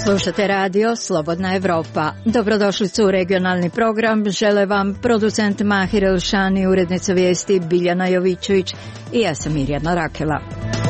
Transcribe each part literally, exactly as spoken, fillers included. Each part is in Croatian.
Slušate radio Slobodna Evropa. Dobrodošlicu u regionalni program. Žele vam producent Mahir Elšani, urednica vijesti Biljana Jovićević i ja sam Mirjana Rakela.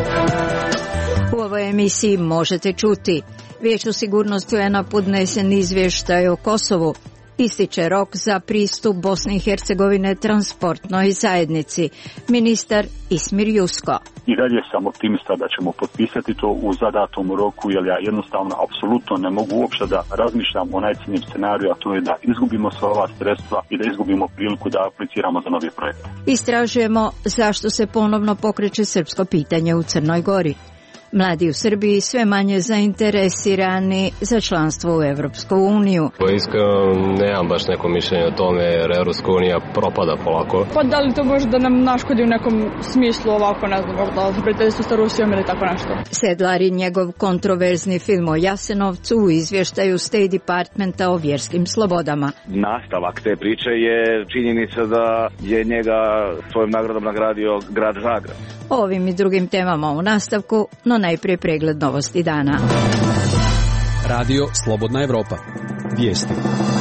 U ovoj emisiji možete čuti: Vijeću sigurnosti U N-a podnesen izvještaj o Kosovu, ističe rok za pristup Bosne i Hercegovine transportnoj zajednici, ministar Ismir Jusko. I dalje sam optimista da ćemo potpisati to u zadatom roku, jer ja jednostavno apsolutno ne mogu uopšte da razmišljam o najcrnjem scenariju, a to je da izgubimo sva ova sredstva i da izgubimo priliku da apliciramo za novi projekt. Istražujemo zašto se ponovno pokreće srpsko pitanje u Crnoj Gori. Mladi u Srbiji sve manje zainteresirani za članstvo u Evropsku uniju. Iskreno nemam baš neko mišljenje o tome, jer Evropska unija propada polako. Pa da li to može da nam naškodi u nekom smislu ovako, ne znam, možda prijateljstvo sa Rusijom ili tako nešto? Sedlar i njegov kontroverzni film o Jasenovcu u izvještaju State Departmenta o vjerskim slobodama. Nastavak te priče je činjenica da je njega svojom nagradom nagradio grad Zagreb. O ovim i drugim temama u nastavku, no najprije pregled novosti dana. Radio Slobodna Evropa. Vijesti.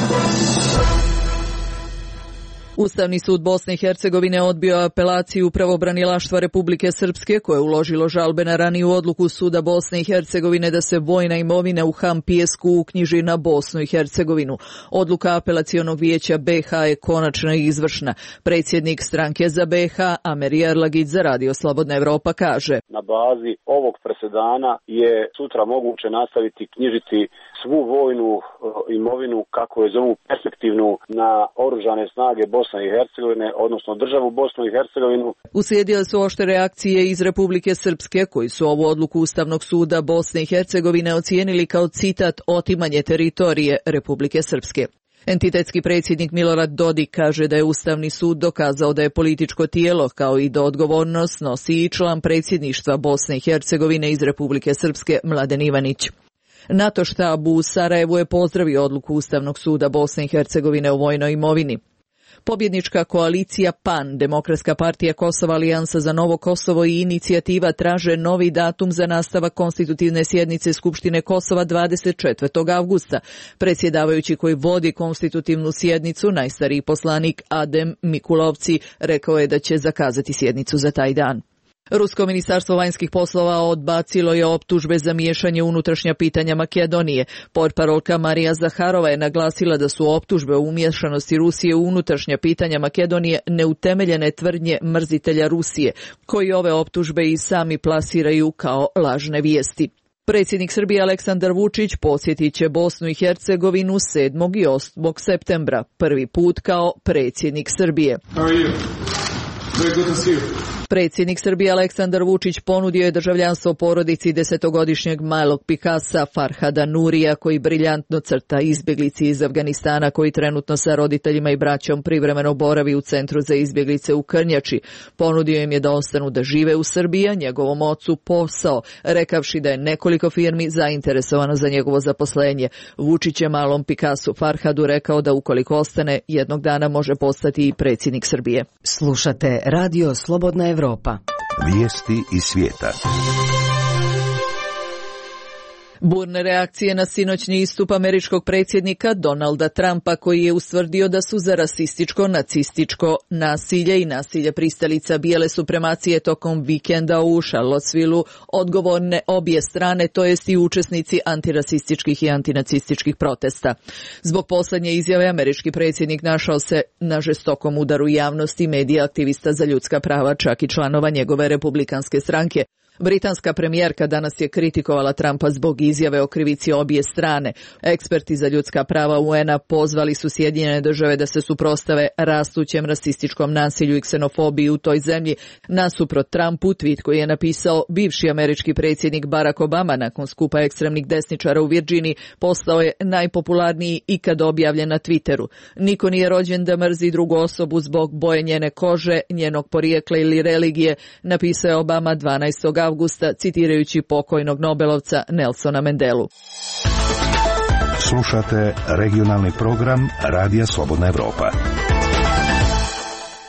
Ustavni sud Bosne i Hercegovine odbio apelaciju pravobranilaštva Republike Srpske, koje je uložilo žalbe na raniju odluku suda Bosne i Hercegovine da se vojna imovina u Ham Pijesku uknjiži na Bosnu i Hercegovinu. Odluka apelacionog vijeća B H je konačna i izvršna. Predsjednik stranke za B H, Amer Arlagić, za Radio Slobodna Evropa kaže: Na bazi ovog presedana je sutra moguće nastaviti knjižiti svu vojnu uh, imovinu, kako je zovu perspektivnu, na oružane snage Bosne i Hercegovine, odnosno državu Bosnu i Hercegovinu. Uslijedile su oštre reakcije iz Republike Srpske, koji su ovu odluku Ustavnog suda Bosne i Hercegovine ocijenili kao citat otimanje teritorije Republike Srpske. Entitetski predsjednik Milorad Dodik kaže da je Ustavni sud dokazao da je političko tijelo, kao i da odgovornost nosi i član predsjedništva Bosne i Hercegovine iz Republike Srpske Mladen Ivanić. NATO štab u Sarajevu je pozdravio odluku Ustavnog suda Bosne i Hercegovine o vojnoj imovini. Pobjednička koalicija P A N, Demokratska partija Kosova, Alijansa za Novo Kosovo i Inicijativa traže novi datum za nastavak konstitutivne sjednice Skupštine Kosova dvadeset četvrtog avgusta. Predsjedavajući koji vodi konstitutivnu sjednicu, najstariji poslanik Adem Mikulovci, rekao je da će zakazati sjednicu za taj dan. Rusko ministarstvo vanjskih poslova odbacilo je optužbe za miješanje u unutrašnja pitanja Makedonije. Portparolka Marija Zaharova je naglasila da su optužbe o umiješanosti Rusije u unutrašnja pitanja Makedonije neutemeljene tvrdnje mrzitelja Rusije, koji ove optužbe i sami plasiraju kao lažne vijesti. Predsjednik Srbije Aleksandar Vučić posjetit će Bosnu i Hercegovinu sedmog i osmog septembra, prvi put kao predsjednik Srbije. Predsjednik Srbije Aleksandar Vučić ponudio je državljanstvo porodici desetogodišnjeg malog Pikasa Farhada Nurija, koji briljantno crta izbjeglici iz Afganistana koji trenutno sa roditeljima i braćom privremeno boravi u centru za izbjeglice u Krnjači. Ponudio im je da ostanu da žive u Srbiji, a njegovom ocu posao, rekavši da je nekoliko firmi zainteresovano za njegovo zaposlenje. Vučić je malom Pikasu Farhadu rekao da ukoliko ostane, jednog dana može postati i predsjednik Srbije. Slušate Radio Slobodna Evropa. Vijesti iz svijeta. Burne reakcije na sinoćni istup američkog predsjednika Donalda Trumpa, koji je ustvrdio da su za rasističko, nacističko nasilje i nasilje pristalica bijele supremacije tokom vikenda u Charlottesvilleu odgovorne obje strane, to jest i učesnici antirasističkih i antinacističkih protesta. Zbog posljednje izjave američki predsjednik našao se na žestokom udaru javnosti, medija, aktivista za ljudska prava, čak i članova njegove republikanske stranke. Britanska premijerka danas je kritikovala Trumpa zbog izjave o krivici obje strane. Eksperti za ljudska prava U N-a pozvali su Sjedinjene države da se suprotstave rastućem rasističkom nasilju i ksenofobiji u toj zemlji. Nasuprot Trumpu, tweet koji je napisao bivši američki predsjednik Barack Obama nakon skupa ekstremnih desničara u Virginiji, postao je najpopularniji ikad objavljen na Twitteru. Niko nije rođen da mrzi drugu osobu zbog boje njene kože, njenog porijekla ili religije, napisao je Obama dvanaestog avgusta, citirajući pokojnog Nobelovca Nelsona Mandelu. Slušate regionalni program Radija Slobodna Evropa.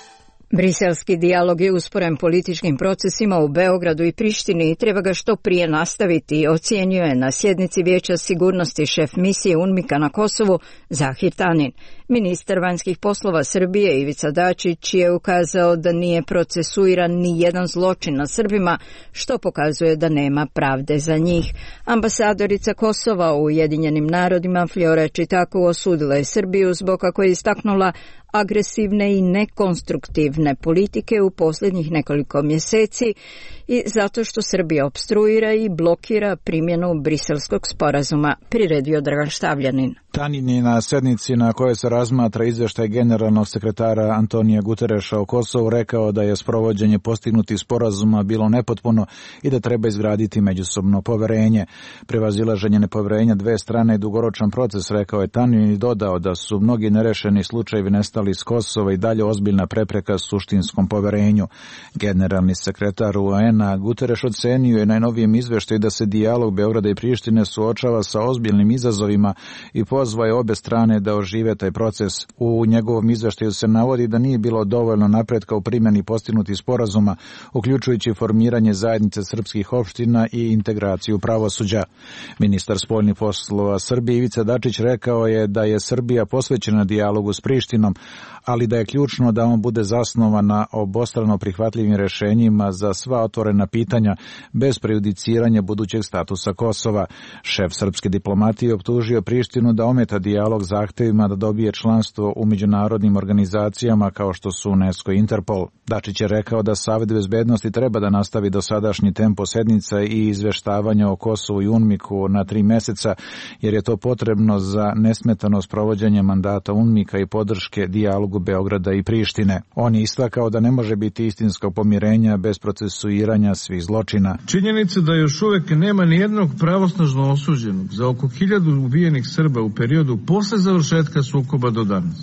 Briselski dijalog je usporen političkim procesima u Beogradu i Prištini i treba ga što prije nastaviti, ocjenjuje na sjednici Vijeća sigurnosti šef misije UNMIK-a na Kosovu Zahir Tanin. Ministar vanjskih poslova Srbije Ivica Dačić je ukazao da nije procesuiran ni jedan zločin na Srbima, što pokazuje da nema pravde za njih. Ambasadorica Kosova u Ujedinjenim narodima Flora Čitaku osudila je Srbiju zbog, kako je istaknula, agresivne i nekonstruktivne politike u posljednjih nekoliko mjeseci i zato što Srbija opstruira i blokira primjenu Briselskog sporazuma, priredio Dragan Štavljanin. Tanin je na sednici na kojoj se razmatra izvještaj generalnog sekretara Antonija Gutereša o Kosovu rekao da je sprovođenje postignutih sporazuma bilo nepotpuno i da treba izgraditi međusobno poverenje. Prevazilaženje nepoverenja dve strane je dugoročan proces, rekao je Tanin i dodao da su mnogi nerešeni slučajevi nestali iz Kosova i dalje ozbiljna prepreka suštinskom poverenju. Generalni sekretar U N a Guterres ocenio je najnovijem izveštaju da se dijalog Beograda i Prištine suočava sa ozbiljnim izazovima i pozvao je obe strane da ožive taj proces. U njegovom izveštaju se navodi da nije bilo dovoljno napretka u primjeni postignutih sporazuma, uključujući formiranje zajednice srpskih opština i integraciju pravosuđa. Ministar spoljnih poslova Srbije Ivica Dačić rekao je da je Srbija posvećena dijalogu s Prištinom, ali da je ključno da on bude zasnovan na obostrano prihvatljivim rješenjima za sva otvorena pitanja bez prejudiciranja budućeg statusa Kosova. Šef srpske diplomatije optužio Prištinu da ometa dijalog zahtevima da dobije članstvo u međunarodnim organizacijama kao što su UNESCO i Interpol. Dačić je rekao da Savet bezbednosti treba da nastavi dosadašnji tempo sednica i izveštavanja o Kosovu i UNMIK-u na tri mjeseca, jer je to potrebno za nesmetano sprovođenje mandata UNMIK-a i podrške dijalogu Beograda i Prištine. On je istakao da ne može biti istinskog pomirenja bez procesuiranja svih zločina. Činjenica da još uvek nema ni jednog pravosnažno osuđenog za oko hiljadu ubijenih Srba u periodu posle završetka sukoba do danas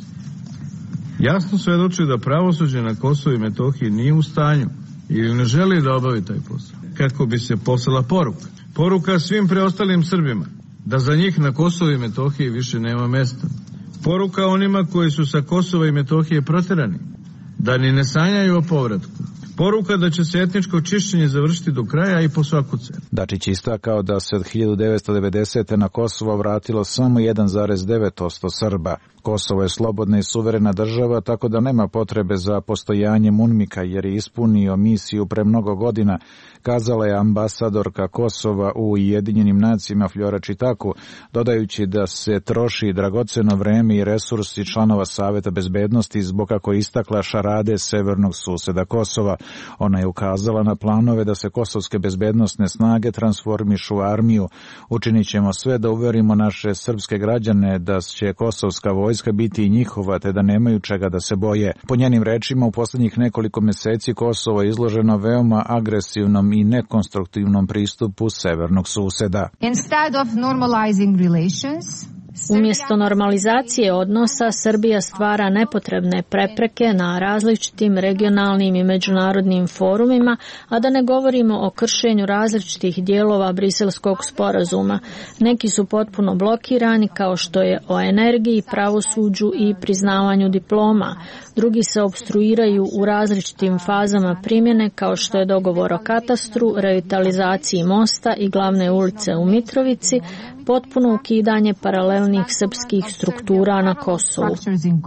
jasno svedoči da pravosuđe na Kosovu i Metohiji nije u stanju ili ne želi da obavi taj posao. Kako bi se poslala poruka. Poruka svim preostalim Srbima da za njih na Kosovu i Metohiji više nema mesta. Poruka onima koji su sa Kosova i Metohije proterani, da ni ne sanjaju o povratku. Poruka da će se etničko čišćenje završiti do kraja i po svaku cenu. Dačić istakao da se od hiljadu devetsto devedesete. na Kosovo vratilo samo jedan zarez devet posto Srba. Kosovo je slobodna i suverena država, tako da nema potrebe za postojanjem UNMIK-a jer je ispunio misiju pre mnogo godina, kazala je ambasadorka Kosova u Ujedinjenim nacijama Flora Čitaku, dodajući da se troši dragoceno vreme i resursi članova Saveta bezbednosti zbog, kako je istakla, šarade severnog suseda Kosova. Ona je ukazala na planove da se kosovske bezbednosne snage transformišu u armiju. Učinit ćemo sve da uverimo naše srpske građane da će kosovska vojska biti i njihova, te da nemaju čega da se boje. Po njenim rečima, u posljednjih nekoliko mjeseci Kosovo je izloženo veoma agresivnom i nekonstruktivnom pristupu severnog suseda. Instead of normalizing relations, umjesto normalizacije odnosa, Srbija stvara nepotrebne prepreke na različitim regionalnim i međunarodnim forumima, a da ne govorimo o kršenju različitih dijelova Briselskog sporazuma. Neki su potpuno blokirani, kao što je o energiji, pravosuđu i priznavanju diploma. Drugi se opstruiraju u različitim fazama primjene, kao što je dogovor o katastru, revitalizaciji mosta i glavne ulice u Mitrovici, potpuno ukidanje paralelnih srpskih struktura na Kosovu.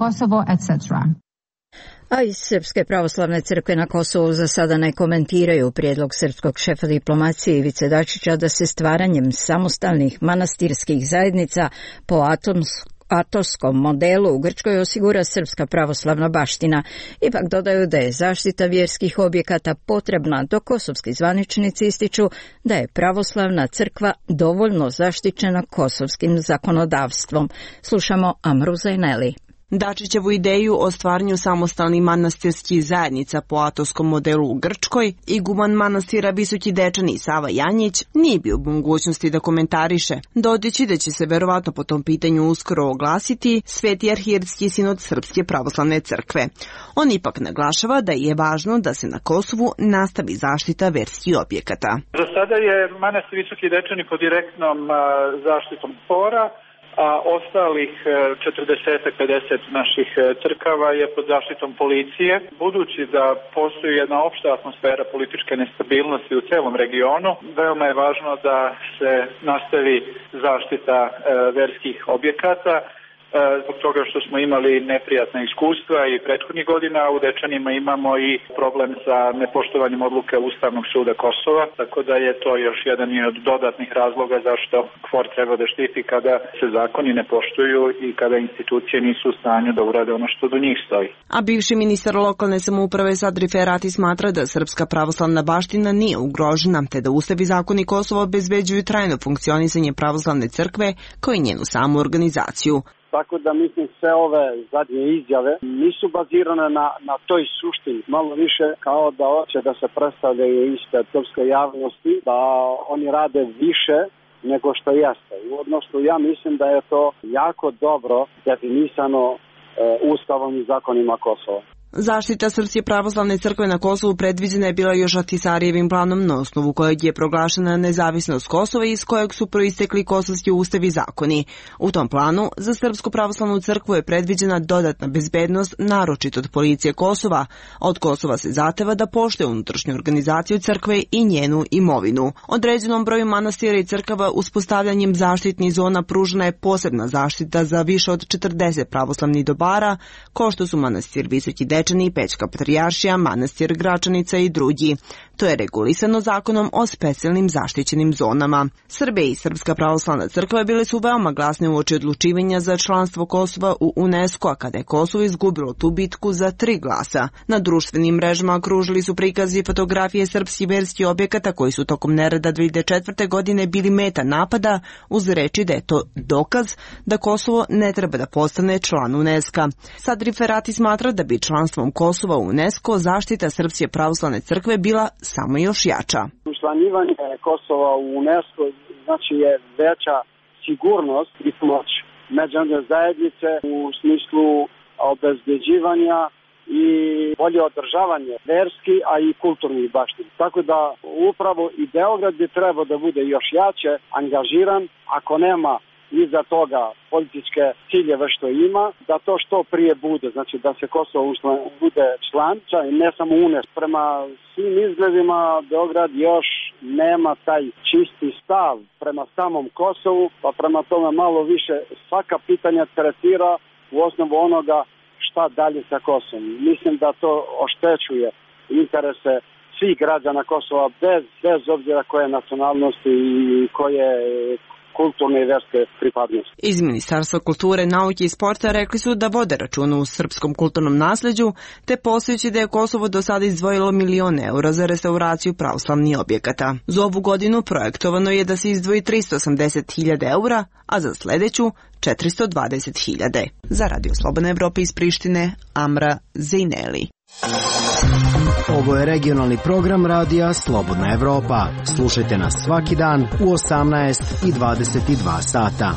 A iz Srpske pravoslavne crkve na Kosovu za sada ne komentiraju prijedlog srpskog šefa diplomacije Ivice Dačića da se stvaranjem samostalnih manastirskih zajednica po atomskom atoskom modelu u Grčkoj osigura srpska pravoslavna baština. Ipak dodaju da je zaštita vjerskih objekata potrebna, dok kosovski zvaničnici ističu da je pravoslavna crkva dovoljno zaštićena kosovskim zakonodavstvom. Slušamo Amru Zajneli. Dačićevu ideju o stvaranju samostalnih manastirskih zajednica po atoskom modelu u Grčkoj, iguman manastira Visoki Dečani Sava Janjić nije bio u mogućnosti da komentariše, dodajući da će se verovatno po tom pitanju uskoro oglasiti Sveti arhijerski sinod Srpske pravoslavne crkve. On ipak naglašava da je važno da se na Kosovu nastavi zaštita verskih objekata. Za sada je manastir Visoki Dečani pod direktnom zaštitom spora, a ostalih četrdeset do pedeset naših crkava je pod zaštitom policije. Budući da postoji jedna opšta atmosfera političke nestabilnosti u celom regionu, veoma je važno da se nastavi zaštita verskih objekata, zbog toga što smo imali neprijatna iskustva i prethodnih godina, u Dečanima imamo i problem sa nepoštovanjem odluke Ustavnog suda Kosova, tako da je to još jedan od dodatnih razloga zašto K F O R treba da štiti kada se zakoni ne poštuju i kada institucije nisu u stanju da urade ono što do njih stoji. A bivši ministar lokalne samouprave Sadri Ferati smatra da srpska pravoslavna baština nije ugrožena, te da Ustav i zakoni Kosova obezbeđuju trajno funkcionisanje pravoslavne crkve kao i njenu samu organizaciju. Tako da mislim sve ove zadnje izjave nisu bazirane na, na toj suštini. Malo više kao da hoće da se predstavljaju ispred srpske javnosti, da oni rade više nego što jeste. U odnosu ja mislim da je to jako dobro definisano e, Ustavom i zakonima Kosova. Zaštita Srpske pravoslavne crkve na Kosovu predviđena je bila još Ahtisarijevim planom, na osnovu kojeg je proglašena nezavisnost Kosova i iz kojeg su proistekli kosovski ustav i zakoni. U tom planu za Srpsku pravoslavnu crkvu je predviđena dodatna bezbednost, naročito od policije Kosova. Od Kosova se zahteva da poštuje unutrašnju organizaciju crkve i njenu imovinu. Određenom broju manastira i crkava uspostavljanjem zaštitnih zona pružena je posebna zaštita za više od četrdeset pravoslavnih dobara, kao što su manastir Visoki Dečani, Pećka patrijaršija, manastir Gračanica i drugi. To je regulisano zakonom o specijalnim zaštićenim zonama. Srbe i Srpska pravoslavna crkva bile su veoma glasne uoči odlučivanja za članstvo Kosova u UNESCO, a kada je Kosovo izgubilo tu bitku za tri glasa. Na društvenim mrežama okružili su prikazi i fotografije srpskih verskih objekata koji su tokom nereda dve hiljade četvrte. godine bili meta napada, uz reči da je to dokaz da Kosovo ne treba da postane član UNESCO. Sadri Ferati smatra da bi članstvom Kosova u UNESCO zaštita Srpske pravoslavne crkve bila samo još jača. Učlanjivanje Kosova u UNESCO znači je veća sigurnost i pomoć međunarodne zajednice u smislu obezbeđivanja i bolje održavanje verski, a i kulturnih baština. Tako da upravo i Beograd bi trebao da bude još jače angažiran, ako nema iza toga političke ciljeve što ima, da to što prije bude, znači da se Kosovo bude član, ne samo UNESCO. Prema svim izgledima Beograd još nema taj čisti stav prema samom Kosovu, pa prema tome malo više svaka pitanja tretira u osnovu onoga šta dalje sa Kosovom. Mislim da to oštećuje interese svih građana Kosova bez, bez obzira koje nacionalnosti i koje kulturne i verske pripadnosti. Iz Ministarstva kulture, nauke i sporta rekli su da vode računa u srpskom kulturnom nasleđu, te postojeći da je Kosovo do sada izdvojilo milion eura za restauraciju pravoslavnih objekata. Za ovu godinu projektovano je da se izdvoji tristo osamdeset hiljada eura, a za sledeću četiristo dvadeset hiljada. Za Radio Slobodna Evropa iz Prištine, Amra Zejneli. Ovo je regionalni program radija Slobodna Evropa. Slušajte nas svaki dan u osamnaest i dvadeset dva sata.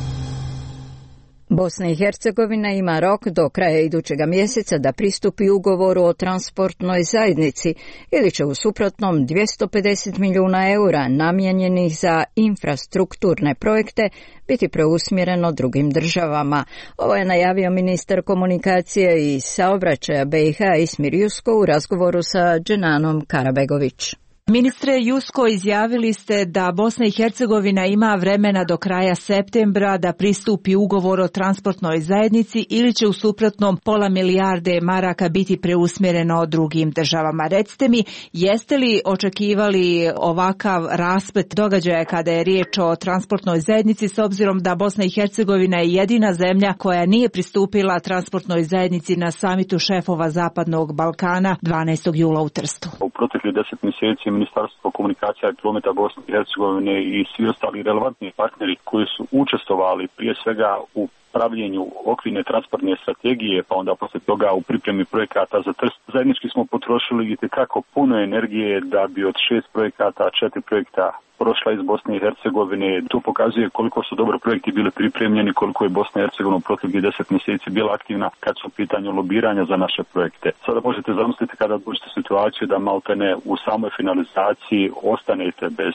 Bosna i Hercegovina ima rok do kraja idućega mjeseca da pristupi ugovoru o transportnoj zajednici ili će u suprotnom dvjesto pedeset milijuna eura namijenjenih za infrastrukturne projekte biti preusmjereno drugim državama. Ovo je najavio ministar komunikacije i saobraćaja B i H Ismir Jusko u razgovoru sa Dženanom Karabegović. Ministre Jusko, izjavili ste da Bosna i Hercegovina ima vremena do kraja septembra da pristupi ugovor o transportnoj zajednici ili će u suprotnom pola milijarde maraka biti preusmjereno drugim državama. Recite mi, jeste li očekivali ovakav rasplet događaja kada je riječ o transportnoj zajednici, s obzirom da Bosna i Hercegovina je jedina zemlja koja nije pristupila transportnoj zajednici na samitu šefova Zapadnog Balkana dvanaestog jula u Trstu? U proteklih deset mjeseci Ministarstvo komunikacija i prometa Bosne i Hercegovine i svi ostali relevantni partneri koji su učestvovali prije svega u pravljenju okvirne transportne strategije, pa onda poslije toga u pripremi projekata za Trst. Zajednički smo potrošili itekako puno energije da bi od šest projekata, četiri projekta prošla iz Bosne i Hercegovine. To pokazuje koliko su dobro projekti bili pripremljeni, koliko je Bosna i Hercegovina u proteklih deset mjeseci bila aktivna kad su u pitanju lobiranja za naše projekte. Sada možete zamisliti kada dođete situaciju da maltene u samoj finalizaciji ostanete bez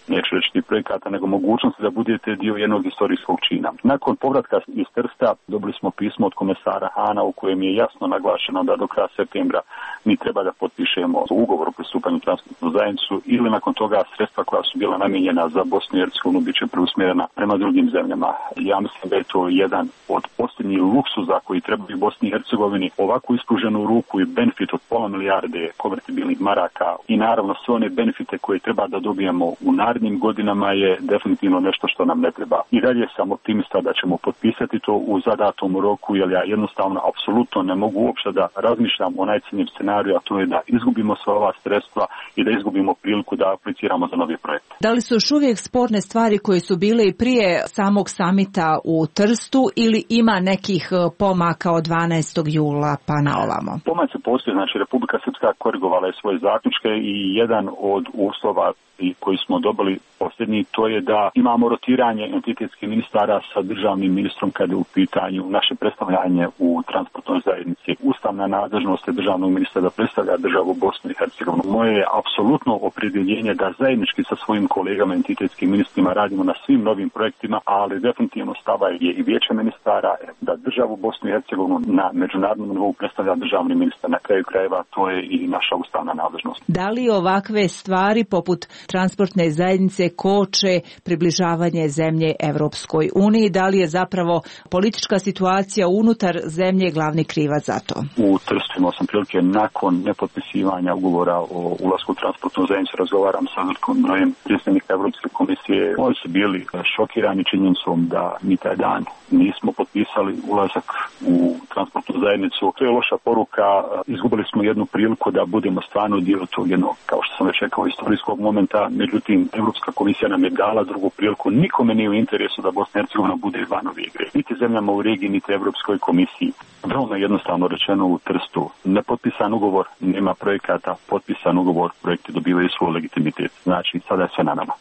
neću reći tih projekata, nego mogućnosti da budete dio jednog istorijskog čina. Nakon povratka iz Trsta dobili smo pismo od komesara Hana u kojem je jasno naglašeno da do kraja septembra mi treba da potpišemo ugovor o pristupanju transportnu zajednicu ili nakon toga sredstva koja su bila namijenjena za Bosnu i Hercegovinu bit će preusmjerena prema drugim zemljama. Ja mislim da je to jedan od posljednjih luksuza koji trebaju Bosni i Hercegovini, ovako ispruženu ruku i benefit od pola milijarde konvertibilnih maraka i naravno sve one benefite koje treba da dobijemo u narednim godinama je definitivno nešto što nam ne treba. I dalje sam optimista da ćemo potpisati to u zadatom roku, jer ja jednostavno apsolutno ne mogu uopšte da razmišljam o najcrnjem scenariju, a to je da izgubimo sva ova sredstva i da izgubimo priliku da apliciramo za novi projekt. Da li su još uvijek sporne stvari koje su bile i prije samog samita u Trstu ili ima nekih pomaka od dvanaestog jula pa na ovamo? Pomaci postoje, znači Republika Srpska korigovala je svoje zaključke i jedan od uslova i koji smo dobili posljednji, to je da imamo rotiranje entitetskih ministara sa državnim ministrom kada je u pitanju naše predstavljanje u transportnoj zajednici. Ustavna nadležnost je državnog ministra da predstavlja državu Bosnu i Hercegovinu. Moje je apsolutno opredjeljenje da zajednički sa svojim kolegama entitetskim ministrima radimo na svim novim projektima, ali definitivno stava je i vijeće ministara da državu Bosnu i Hercegovinu na međunarodnom nivou predstavlja državni ministar. Na kraju krajeva to je i naša ustavna nadležnost. Da li ovakve stvari poput transportne zajednice koče približavanje zemlje Evropskoj uniji? Da li je zapravo politička situacija unutar zemlje glavni krivac za to? U Trstu imao sam prilike nakon nepotpisivanja ugovora o ulasku u transportnu zajednicu razgovaram sa velikim brojem predstavnika Evropske komisije. Oni su bili šokirani činjenicom da mi taj dan nismo potpisali ulazak u transportnu zajednicu. To je loša poruka. Izgubili smo jednu priliku da budemo stvarno dio tog jednog, kao što sam već rekao, istorijskog momenta. Međutim, Evropska komisija nam je dala drugu priliku. Nikome nije u interesu da Bosna i Hercegovina bude van ove igre. Niti zemljama u regiji, niti Evropskoj komisiji. Veoma jednostavno rečeno u Trstu. Nepotpisan ugovor, nema projekata. Potpisan ugovor, projekti dobivaju svoj legitimitet. Znači, sada je sve na nama.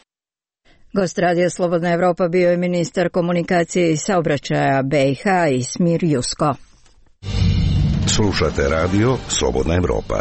Gost Radija Slobodna Evropa bio je ministar komunikacije i saobraćaja B i H Ismir Jusko. Slušate radio Slobodna Evropa.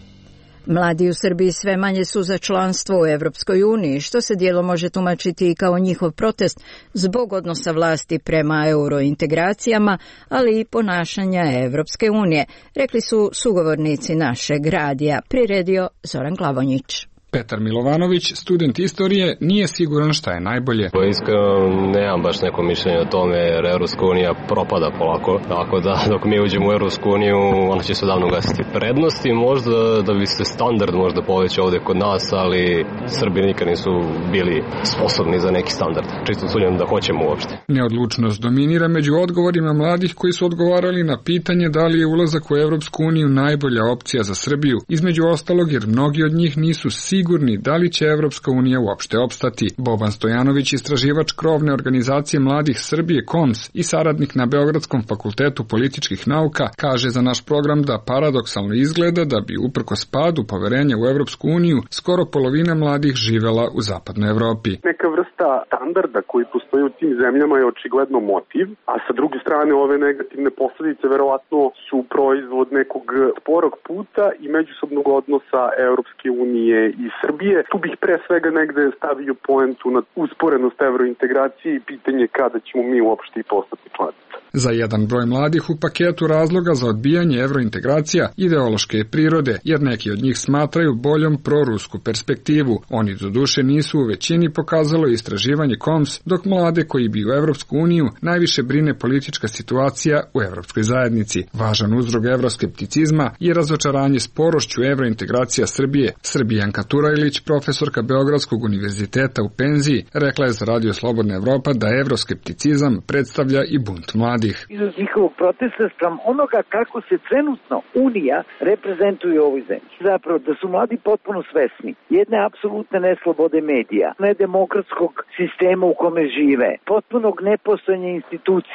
Mladi u Srbiji sve manje su za članstvo u Evropskoj uniji, što se dijelom može tumačiti i kao njihov protest zbog odnosa vlasti prema eurointegracijama, ali i ponašanja Evropske unije, rekli su sugovornici našeg radija, priredio Zoran Glavonjić. Petar Milovanović, student istorije, nije siguran šta je najbolje. Iskreno, nemam baš neko mišljenje o tome, jer Evropska unija propada polako. Tako da, dok mi uđemo u Evropsku uniju, ona će se davno gasiti. Prednosti možda da bi se standard možda povećao ovdje kod nas, ali Srbi nikad nisu bili sposobni za neki standard. Čisto sumnjam da hoćemo uopšte. Neodlučnost dominira među odgovorima mladih koji su odgovarali na pitanje da li je ulazak u Evropsku uniju najbolja opcija za Srbiju. Između ostalog, jer mnogi od njih nisu sigurni sigurni da li će Evropska unija uopšte opstati. Boban Stojanović, istraživač krovne organizacije mladih Srbije K O M S i saradnik na Beogradskom fakultetu političkih nauka, kaže za naš program da paradoksalno izgleda da bi uprkos padu poverenja u Evropsku uniju skoro polovina mladih živela u zapadnoj Evropi. Neka vrsta standarda koji postoji u tim zemljama je očigledno motiv, a sa druge strane ove negativne posljedice verovatno su proizvod nekog sporog puta i međusobnog odnosa Evropske unije i Srbije. Tu bih pre svega negde stavio poentu na usporenost evrointegracije i pitanje kada ćemo mi uopšte i postati članica. Za jedan broj mladih u paketu razloga za odbijanje evrointegracija ideološke prirode, jer neki od njih smatraju boljom prorusku perspektivu. Oni do duše nisu u većini, pokazalo istraživanje K O M S, dok mlade koji bi u Evropsku uniju najviše brine politička situacija u Evropskoj zajednici. Važan uzrok evroskepticizma je razočaranje sporošću evrointegracija Srbije. Srbijanka Turajlić, profesorka Beogradskog univerziteta u penziji, rekla je za Radio Slobodna Evropa da evroskepticizam predstavlja i bunt mladih. Izraz njihovog protesta sprem onoga kako se trenutno Unija reprezentuje u ovoj zemlji. Zapravo da su mladi potpuno svesni jedne apsolutne neslobode medija, nedemokratskog sistema u kome žive, potpunog nepostojanja institucija,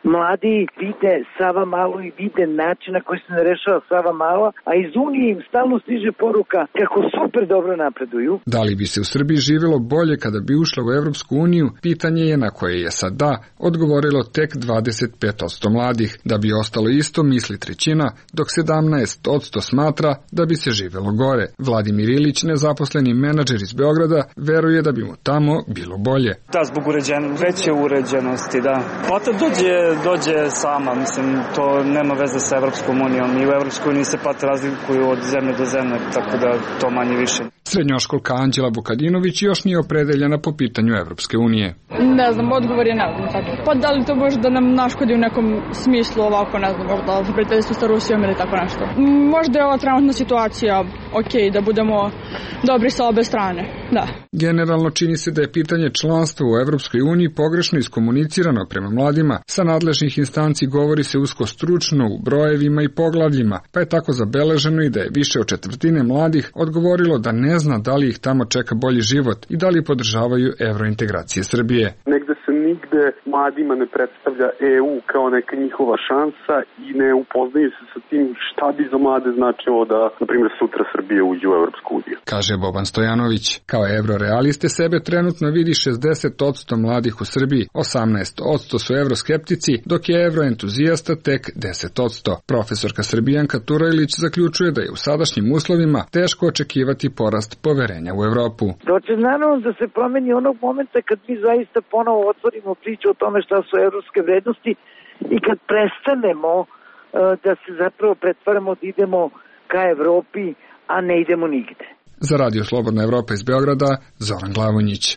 Mladi vide Sava Malu i vide način na koji se ne rešava Sava Mala, a iz Unije im stalno stiže poruka kako super dobro napreduju. Da li bi se u Srbiji živjelo bolje kada bi ušla u Evropsku uniju, pitanje je na koje je sad da odgovorilo tek dvadeset pet posto mladih. Da bi ostalo isto misli trećina, dok sedamnaest posto smatra da bi se živjelo gore. Vladimir Ilić, nezaposleni menadžer iz Beograda, veruje da bi mu tamo bilo bolje. Da, zbog uređen, veće uređenosti, da. Plata dođe, dođe sama, mislim, to nema veze sa Evropskom unijom. I u Evropskoj uniji se plate razlikuju od zemlje do zemlje, tako da to manje više. Srednjoškolka Anđela Vukadinović još nije opredeljena po pitanju Evropske unije. Ne znam, odgovor je ne znam tako. Pa da li to može da nam naškodi u nekom smislu ovako, ne znam, možda prijateljstvo sa Rusijom ili tako nešto. Možda je ova trenutna situacija ok, da budemo dobri sa obe strane, da. Generalno čini se da je pitanje članstva u Evropskoj uniji pogrešno iskomunicirano prema mladima. Sa nadležnih instanci govori se usko stručno u brojevima i poglavljima, pa je tako zabeleženo i da je više od četvrtine mladih odgovorilo da ne zna da li ih tamo čeka bolji život i da li podržavaju evrointegracije Srbije. Negde se nigde mladima ne predstavlja E U kao neka njihova šansa i ne upoznaju se sa tim šta bi za mlade značilo da, na primjer, sutra Srbije uđe u Evropsku uniju. Kaže Boban Stojanović. Kao evrorealiste sebe trenutno vidi šezdeset posto mladih u Srbiji, osamnaest posto su evroskeptici, dok je evroentuzijasta tek deset posto. Profesorka Srbijanka Turajlić zaključuje da je u sadašnjim uslovima teško očekivati porast poverenja u Evropu. To će naravno da se promeni onog momenta kad mi zaista ponovo otvorimo priču o tome šta su evropske vrednosti i kad prestanemo uh, da se zapravo pretvaramo da idemo ka Evropi, a ne idemo nigde. Za Radio Slobodna Evropa iz Beograda, Zoran Glavonjić.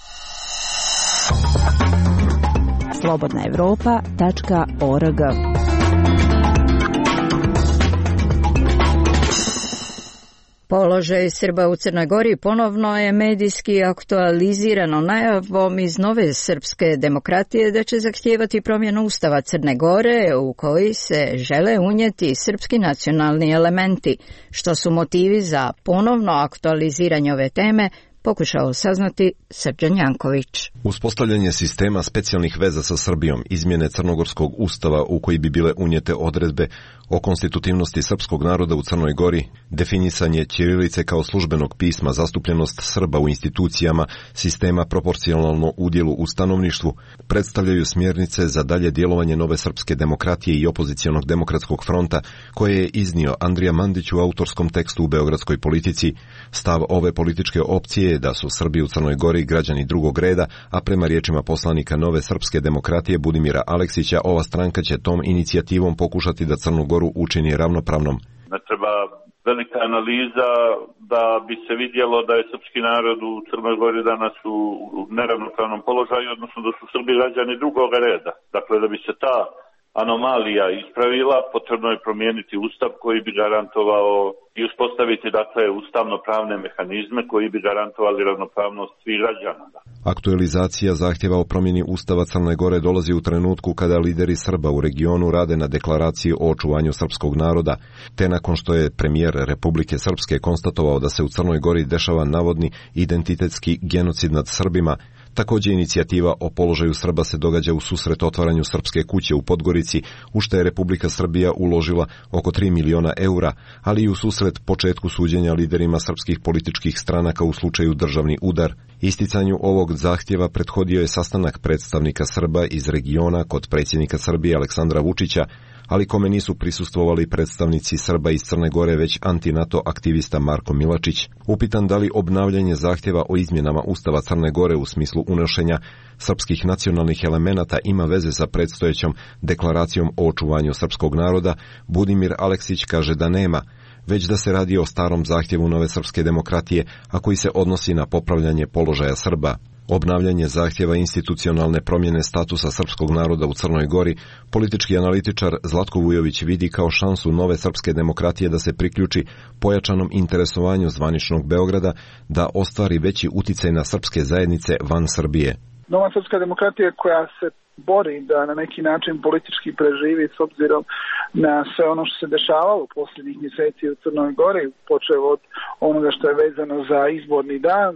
slobodna evropa tačka org. Položaj Srba u Crnoj Gori ponovno je medijski aktualizirano najavom iz nove srpske demokratije da će zahtijevati promjenu Ustava Crne Gore u koji se žele unijeti srpski nacionalni elementi. Što su motivi za ponovno aktualiziranje ove teme, pokušao saznati Srđan Janković. Uspostavljanje sistema specijalnih veza sa Srbijom, izmjene crnogorskog ustava u koji bi bile unijete odredbe o konstitutivnosti srpskog naroda u Crnoj Gori, definisanje ćirilice kao službenog pisma, zastupljenost Srba u institucijama, sistema proporcionalno udjelu u stanovništvu, predstavljaju smjernice za dalje djelovanje nove srpske demokratije i opozicionog demokratskog fronta koje je iznio Andrija Mandić u autorskom tekstu u Beogradskoj politici. Stav ove političke opcije je da su Srbi u Crnoj Gori građani drugog reda, a prema riječima poslanika nove srpske demokratije Budimira Aleksića, ova stranka će tom inicijativom pokušati da Crnu Goru učini ravnopravnom. Ne treba velika analiza da bi se vidjelo da je srpski narod u Crnoj Gori danas u neravnopravnom položaju, odnosno da su Srbi građani drugog reda. Dakle, da bi se ta anomalija ispravila, potrebno je promijeniti ustav koji bi garantovao i uspostaviti, dakle, ustavno-pravne mehanizme koji bi garantovali ravnopravnost svih građana. Aktualizacija zahtjeva o promjeni Ustava Crne Gore dolazi u trenutku kada lideri Srba u regionu rade na deklaraciji o očuvanju srpskog naroda, te nakon što je premijer Republike Srpske konstatovao da se u Crnoj Gori dešava navodni identitetski genocid nad Srbima. Također inicijativa o položaju Srba se događa u susret otvaranju Srpske kuće u Podgorici, u što je Republika Srbija uložila oko tri miliona eura, ali i u susret početku suđenja liderima srpskih političkih stranaka u slučaju državni udar. Isticanju ovog zahtjeva prethodio je sastanak predstavnika Srba iz regiona kod predsjednika Srbije Aleksandra Vučića, ali kome nisu prisustvovali predstavnici Srba iz Crne Gore, već anti-NATO aktivista Marko Milačić. Upitan da li obnavljanje zahtjeva o izmjenama Ustava Crne Gore u smislu unošenja srpskih nacionalnih elemenata ima veze sa predstojećom deklaracijom o očuvanju srpskog naroda, Budimir Aleksić kaže da nema, već da se radi o starom zahtjevu nove srpske demokratije, a koji se odnosi na popravljanje položaja Srba. Obnavljanje zahtjeva institucionalne promjene statusa srpskog naroda u Crnoj Gori, politički analitičar Zlatko Vujović vidi kao šansu nove srpske demokratije da se priključi pojačanom interesovanju zvaničnog Beograda da ostvari veći uticaj na srpske zajednice van Srbije. Nova srpska demokratija koja se bori da na neki način politički preživi s obzirom na sve ono što se dešavalo u posljednjih mjeseci u Crnoj Gori, počeo od onoga što je vezano za izborni dan,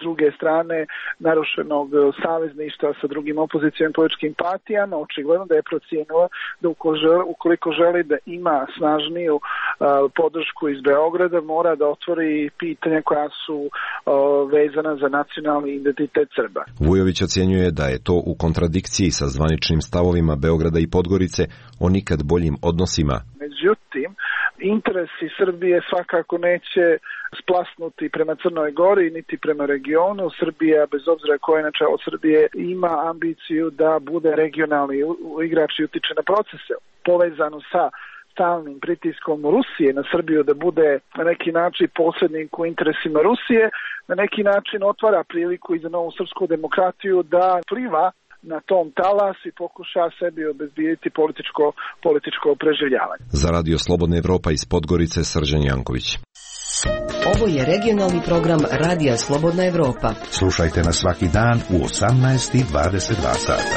S druge strane, narušenog savezništva sa drugim opozicijom političkim partijama, očigledno da je procijenila da ukoliko želi da ima snažniju uh, podršku iz Beograda, mora da otvori pitanja koja su uh, vezana za nacionalni identitet Srba. Vujović ocjenjuje da je to u kontradikciji sa zvaničnim stavovima Beograda i Podgorice o nikad boljim odnosima. Međutim, interesi Srbije svakako neće splasnuti prema Crnoj Gori niti prema regionu. Srbija, bez obzira koje je načelo Srbije, ima ambiciju da bude regionalni igrač i utiče na procese povezano sa stalnim pritiskom Rusije na Srbiju da bude na neki način posrednik u interesima Rusije, na neki način otvara priliku i za novu srpsku demokratiju da pliva na tom talas i pokuša sebi obezbijediti političko, političko preživljavanje. Za Radio Slobodna Evropa iz Podgorice, Srđan Janković. Ovo je regionalni program Radija Slobodna Evropa. Slušajte nas svaki dan u osamnaest i dvadeset dva sata.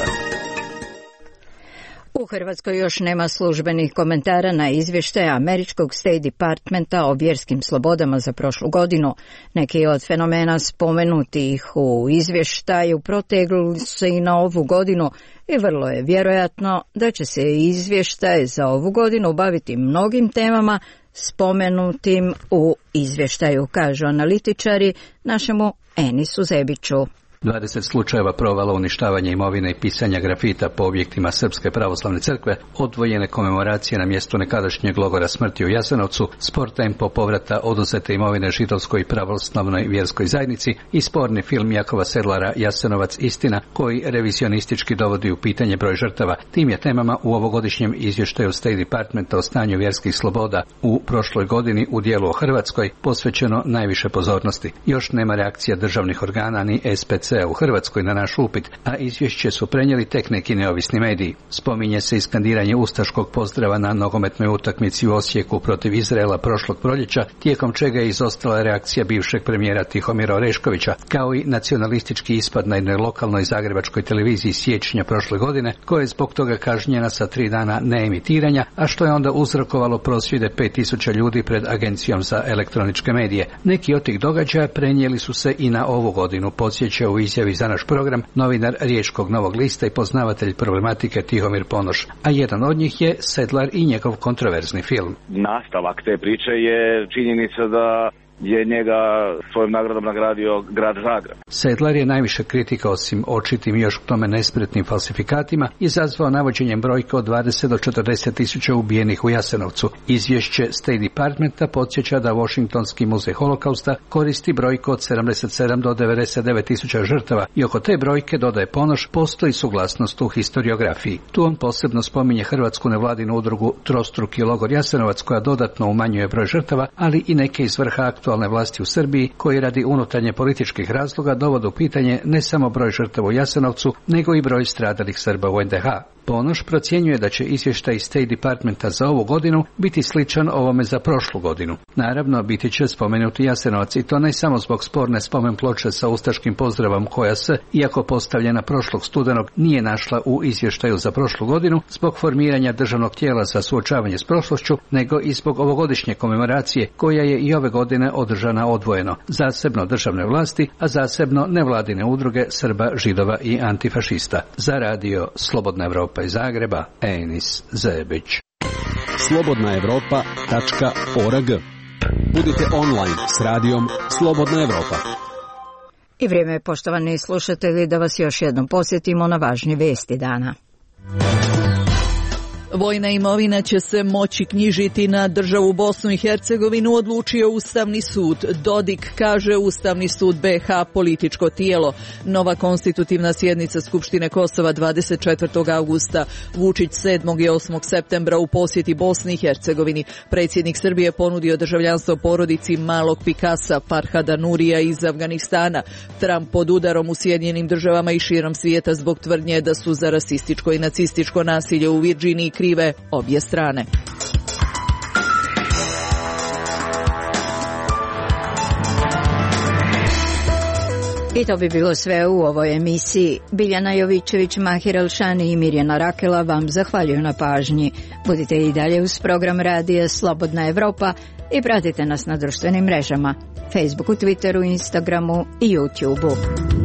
U Hrvatskoj još nema službenih komentara na izvještaje američkog State Departmenta o vjerskim slobodama za prošlu godinu. Neki od fenomena spomenutih u izvještaju protegli se i na ovu godinu i vrlo je vjerojatno da će se izvještaj za ovu godinu baviti mnogim temama spomenutim u izvještaju, kažu analitičari našemu Enisu Zebiću. dvadeset slučajeva provala, uništavanja imovine i pisanja grafita po objektima Srpske pravoslavne crkve, odvojene komemoracije na mjestu nekadašnjeg logora smrti u Jasenovcu, spor tempo povrata oduzete imovine židovskoj i pravoslavnoj vjerskoj zajednici i sporni film Jakova Sedlara Jasenovac istina, koji revizionistički dovodi u pitanje broj žrtava. Tim je temama u ovogodišnjem izvještaju State Departmenta o stanju vjerskih sloboda u prošloj godini u dijelu o Hrvatskoj posvećeno najviše pozornosti. Još nema reakcija državnih organa ni S P C u Hrvatskoj na naš upit, a izvješće su prenijeli tek neki neovisni mediji. Spominje se i skandiranje ustaškog pozdrava na nogometnoj utakmici u Osijeku protiv Izraela prošlog proljeća, tijekom čega je izostala reakcija bivšeg premijera Tihomira Oreškovića, kao i nacionalistički ispad na jednoj lokalnoj zagrebačkoj televiziji siječnja prošle godine, koja je zbog toga kažnjena sa tri dana neemitiranja, a što je onda uzrokovalo prosvjede pet tisuća ljudi pred Agencijom za elektroničke medije. Neki od tih događaja prenijeli su se i na ovu godinu, podsjeća u izjavi za naš program novinar Riječkog Novog lista i poznavatelj problematike Tihomir Ponoš, a jedan od njih je Sedlar i njegov kontroverzni film. Nastavak te priče je činjenica da je njega svojom nagradom nagradio grad Zagreb. Sedlar je najviše kritika, osim očitim još k tome nespretnim falsifikatima, izazvao navođenjem brojke od dvadeset do četrdeset tisuća ubijenih u Jasenovcu. Izvješće State Departmenta podsjeća da Washingtonski muzej holokausta koristi brojku od sedamdeset sedam do devedeset devet tisuća žrtava i oko te brojke, dodaje Ponoš, postoji suglasnost u historiografiji. Tu on posebno spominje hrvatsku nevladinu udrugu Trostruki logor Jasenovac, koja dodatno umanjuje broj žrtava, ali i neke iz vrha aktualne vlasti u Srbiji, koji radi unutarnje političkih razloga dovode u pitanje ne samo broj žrtava u Jasenovcu, nego i broj stradalih Srba u N D H. Ponoš procjenjuje da će izvještaj State Departmenta za ovu godinu biti sličan ovome za prošlu godinu. Naravno, biti će spomenuti Jasenovac, i to ne samo zbog sporne spomen ploče sa ustaškim pozdravom koja se, iako postavljena prošlog studenog, nije našla u izvještaju za prošlu godinu zbog formiranja državnog tijela za suočavanje s prošlošću, nego i zbog ovogodišnje komemoracije koja je i ove godine održana odvojeno, zasebno državne vlasti, a zasebno nevladine udruge Srba, Židova i antifašista. Za Radio Slobodna Evropa iz Zagreba, Enis Zebić. slobodna evropa tačka org. Budite online s radijom Slobodna Evropa. I vrijeme je, poštovani slušatelji, da vas još jednom posjetimo na važnje vesti dana. Vojna imovina će se moći knjižiti na državu Bosnu i Hercegovinu, odlučio Ustavni sud. Dodik kaže Ustavni sud B H političko tijelo. Nova konstitutivna sjednica Skupštine Kosova dvadeset četvrtog avgusta. Vučić sedmog i osmog septembra u posjeti Bosni i Hercegovini. Predsjednik Srbije ponudio državljanstvo porodici malog Pikasa Farhada Nurija iz Afganistana. Trump pod udarom u Sjedinjenim državama i širom svijeta zbog tvrdnje da su za rasističko i nacističko nasilje u Virginiji krive obje strane. I to bi bilo sve u ovoj emisiji. Biljana Jovićević, Mahir Elšani i Mirjana Rakela vam zahvaljuju na pažnji. Budite i dalje uz program Radija Slobodna Evropa. i pratite nas na društvenim mrežama, Facebooku, Twitteru, Instagramu i YouTubeu.